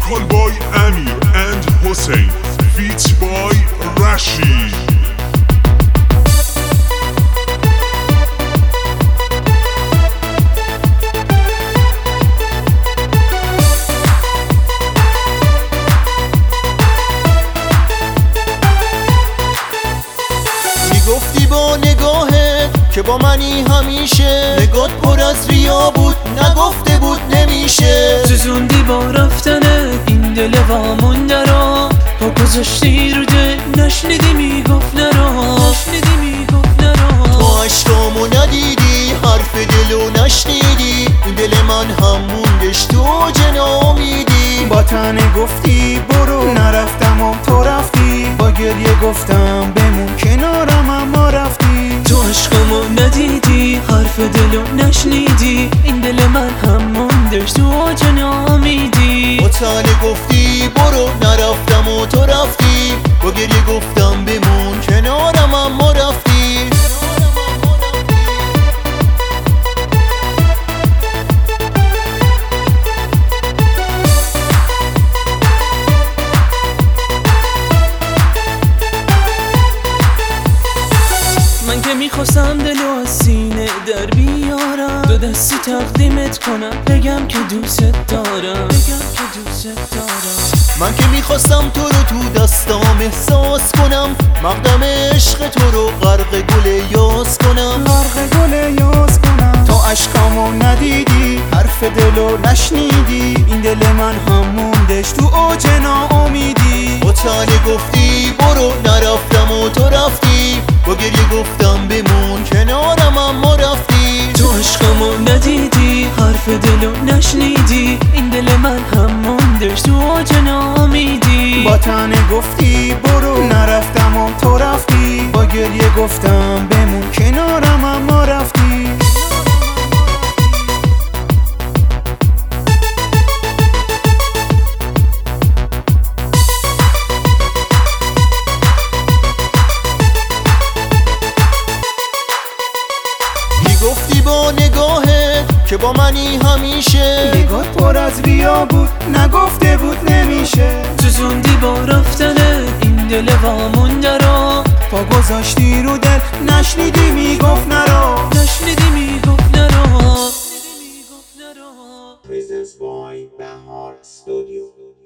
vocal by Amir and Hussein, feat by Rashid. گفتی با نگاهت که با منی همیشه، نگات پر از ریا بود نگفته بود نمیشه. سوزوندی با رفتنت این دل وامونده را، پا گذاشتی رو دل نشنیدی میگفت نرا. تو عشقامو ندیدی حرف دلو نشنیدی، این دل من هم موندش تو جنامیدی. با تنه گفتی برو نرفتم و تو رفتی، با گریه گفتم بمون کنارم اما رفتی. تو عشقمو ندیدی حرف دلو نشنیدی، این دل من هم موندش تو جنامیدی. با تنه گفتی برو نرفتم و تو رفتی، با گریه گفتم بمون کنارم اما رفتی. من که میخواستم دلو از سینه در بیارم، دو دستی تقدیمت کنم بگم که دوست دارم. من که میخواستم تو رو تو دستام احساس کنم، مقدم عشق تو رو غرق گل یاس کنم. تو عشقامو ندیدی حرف دلو نشنیدی، این دل من هم موندش تو اوج ناامیدی. با تنه گفتی برو نرفتم و تو رفتی، با گریه گفتم بمون کنارم اما رفتی. تو عشقمو ندیدی حرف دلو نشنیدی، این دل من هم موندش تو جنامیدی. با تنه گفتی برو نرفتم و تو رفتی، با گریه گفتم بمون کنارم اما رفتی. گفتی با نگاهت که با منی همیشه، نگات پر از ریا بود نگفته بود نمیشه. سوزوندی با رفتنت این دل وامونده را، پا گذاشتی رو دل نشنیدی میگفت نرا. Presents by Bahar Studio.